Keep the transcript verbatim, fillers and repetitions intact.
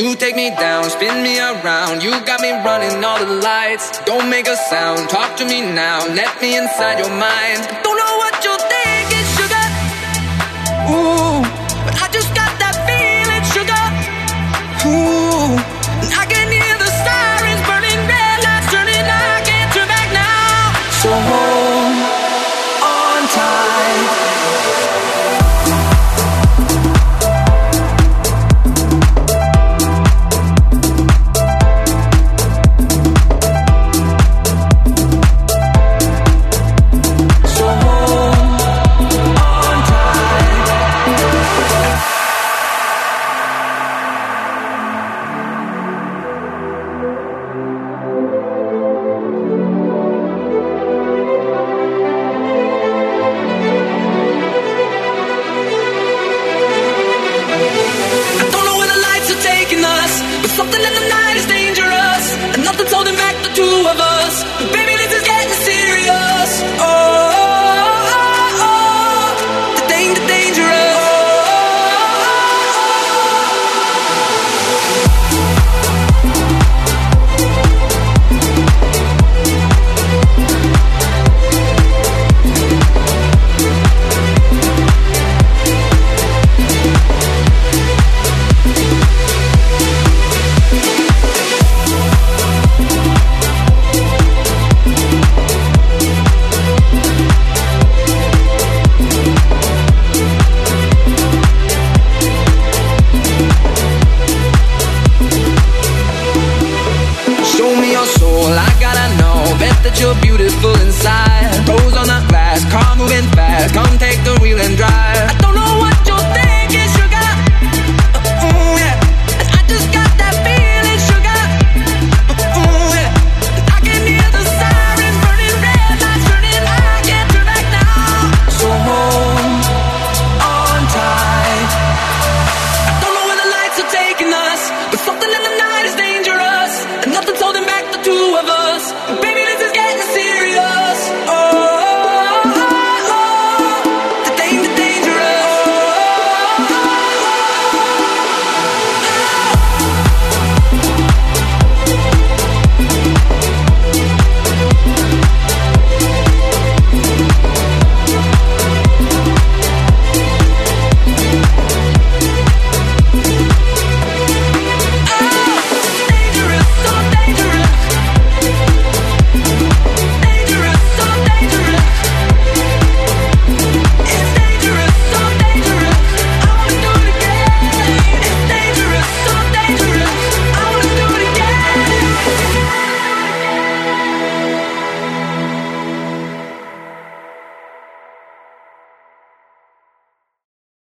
You take me down, spin me around. You got me running all the lights. Don't make a sound, talk to me now. Let me inside your mind. Don't know what you're thinking, sugar. Ooh, but I just got that feeling, sugar. Ooh, and I can hear the sirens burning, red lights turning. I can't turn back now. So hold on tight. You're beautiful inside.